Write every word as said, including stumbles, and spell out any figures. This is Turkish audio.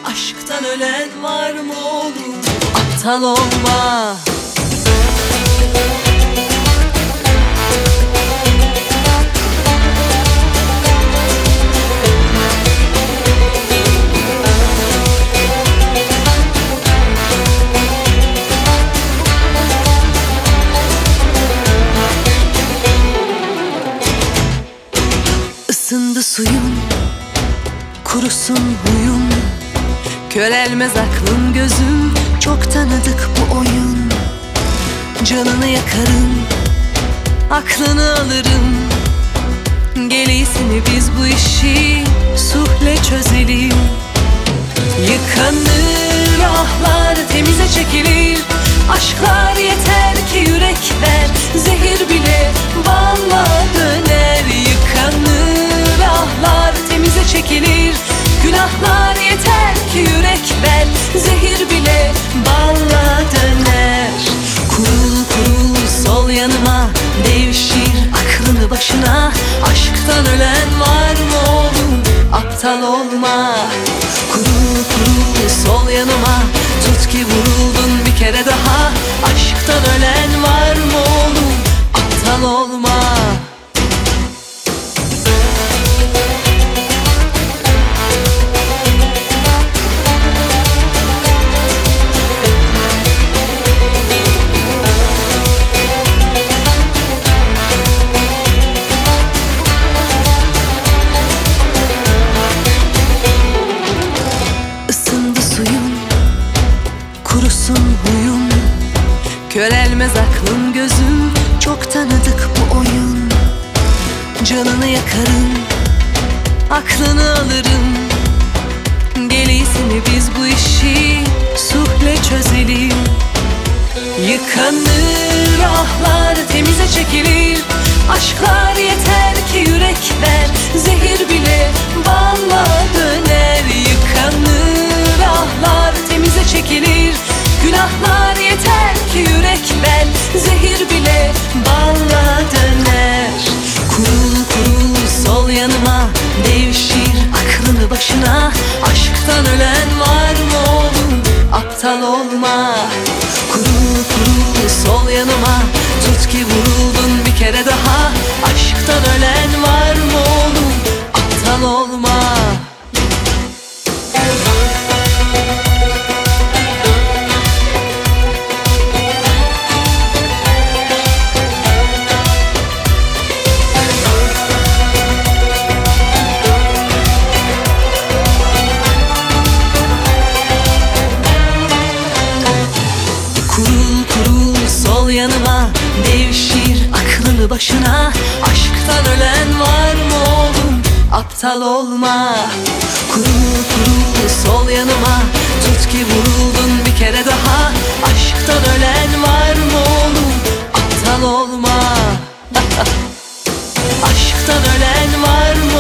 Aşktan ölen var mı oğlum? Aptal olma. Isındı suyun, kurusun huyun, körelmez aklın gözün. Çok tanıdık bu oyun. Canını yakarım, aklını alırım. Gel iyisini biz bu işi suhle çözelim. Yıkanır ahlar, temize çekilir. Aşklar yeter ki yürek ver, zehir bile balla döner. Yıkanır ahlar, temize çekilir. Günahlar yeter ki yürek ver, zehir bile balla döner. Kurul kurul sol yanıma, devşir aklını başına. Aşktan ölen var mı oğlum? Aptal olma. Kurul kurul sol yanıma, tut ki vuruldun bir kere daha. Aşktan ölen var mı oğlum? Aptal olma. Kurusun huyun, körelmez aklın gözün. Çok tanıdık bu oyun. Canını yakarım, aklını alırım. Gel iyisini biz bu işi suhle çözelim. Yıkanır ahlar, temize çekilir. Aşklar yeter ki yürek ver, zehir bile balla döner. Yıkanır ahlar, temize çekilir. Günahlar yeter ki yürek ver, zehir bile balla döner. Kurul kurul sol yanıma, devşir aklını başına. Aşktan ölen var mı oğlum? Aptal olma. Kurul kurul sol yanıma, tut ki vuruldun bir kere daha. Aşktan ölen var mı oğlum? Aptal olma. Kurul kurul sol yanıma, devşir aklını başına. Aşktan ölen var mı oğlum? Aptal olma. Kurul kurul sol yanıma, tut ki vuruldun bir kere daha. Aşktan ölen var mı oğlum? Aptal olma. Aşktan ölen var mı